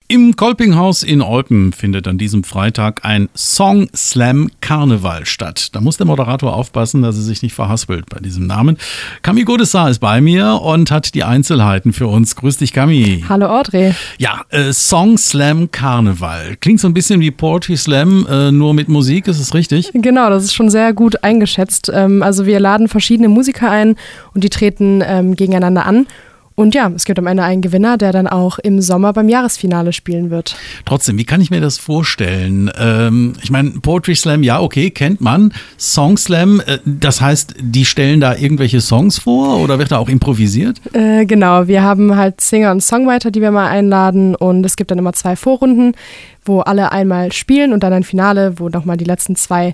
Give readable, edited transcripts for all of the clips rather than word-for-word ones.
Im Kolpinghaus in Eupen findet an diesem Freitag ein Song Slam Karneval statt. Da muss der Moderator aufpassen, dass er sich nicht verhaspelt bei diesem Namen. Cami Godessart ist bei mir und hat die Einzelheiten für uns. Grüß dich, Cami. Hallo, Audrey. Ja, Song Slam Karneval. Klingt so ein bisschen wie Poetry Slam, nur mit Musik, ist es richtig? Genau, das ist schon sehr gut eingeschätzt. Also wir laden verschiedene Musiker ein und die treten gegeneinander an. Und ja, es gibt am Ende einen Gewinner, der dann auch im Sommer beim Jahresfinale spielen wird. Trotzdem, wie kann ich mir das vorstellen? Ich meine, Poetry Slam, ja, okay, kennt man. Song Slam, das heißt, die stellen da irgendwelche Songs vor oder wird da auch improvisiert? Genau, wir haben halt Singer und Songwriter, die wir mal einladen. Und es gibt dann immer 2 Vorrunden, wo alle einmal spielen und dann ein Finale, wo nochmal die letzten 2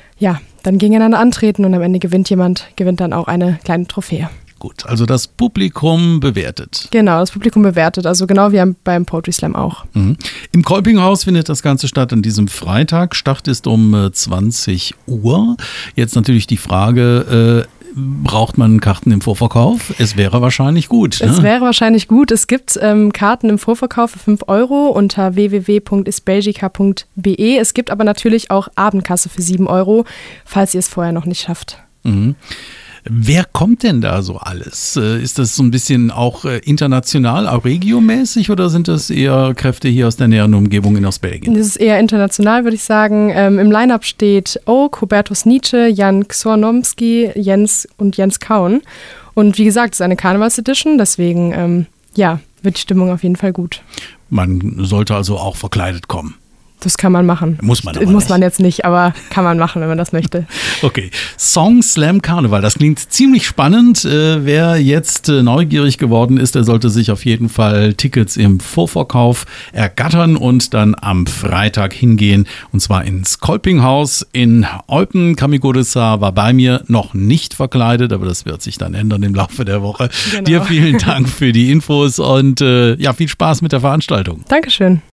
dann gegeneinander antreten. Und am Ende gewinnt dann auch eine kleine Trophäe. Gut, also das Publikum bewertet. Genau, das Publikum bewertet, also genau wie beim Poetry Slam auch. Mhm. Im Kolpinghaus findet das Ganze statt an diesem Freitag. Start ist um 20 Uhr. Jetzt natürlich die Frage, braucht man Karten im Vorverkauf? Es wäre wahrscheinlich gut. Ne? Es wäre wahrscheinlich gut. Es gibt Karten im Vorverkauf für 5 € unter www.isbelgica.be. Es gibt aber natürlich auch Abendkasse für 7 €, falls ihr es vorher noch nicht schafft. Mhm. Wer kommt denn da so alles? Ist das so ein bisschen auch international, auch regiomäßig oder sind das eher Kräfte hier aus der näheren Umgebung in Ostbelgien? Das ist eher international, würde ich sagen. Im Line-Up steht Oak, Hubertus Nietzsche, Jan Xornomski, Jens Kaun. Und wie gesagt, es ist eine Karnevals-Edition, deswegen wird die Stimmung auf jeden Fall gut. Man sollte also auch verkleidet kommen. Das kann man machen. Muss man aber Muss man jetzt nicht, aber kann man machen, wenn man das möchte. Okay, Song Slam Karneval, das klingt ziemlich spannend. Wer jetzt neugierig geworden ist, der sollte sich auf jeden Fall Tickets im Vorverkauf ergattern und dann am Freitag hingehen. Und zwar ins Kolpinghaus in Eupen. Cami Godessart war bei mir, noch nicht verkleidet, aber das wird sich dann ändern im Laufe der Woche. Genau. Dir vielen Dank für die Infos und viel Spaß mit der Veranstaltung. Dankeschön.